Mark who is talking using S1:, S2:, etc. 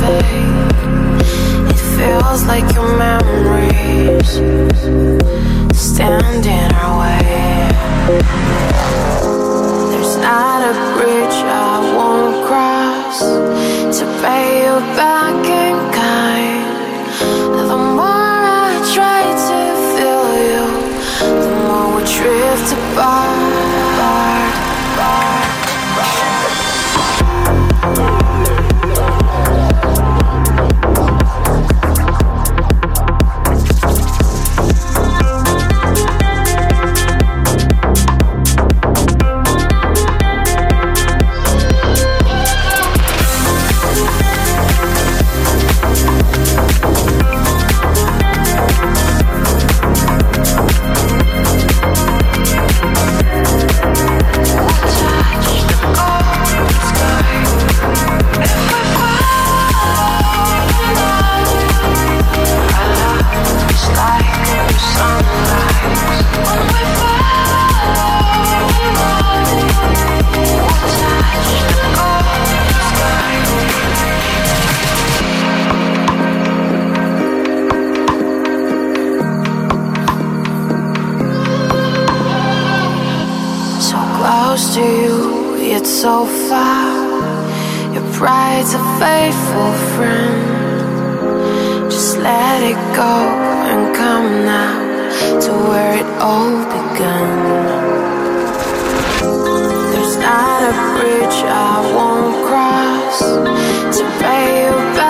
S1: fade. It feels like your memories stand in our way. There's not a bridge I won't cross to pay you back in kind. The more I try to feel you, the more we drift apart. To you, yet so far. Your pride's a faithful friend. Just let it go and come now to where it all began. There's not a bridge I won't cross to pay you back.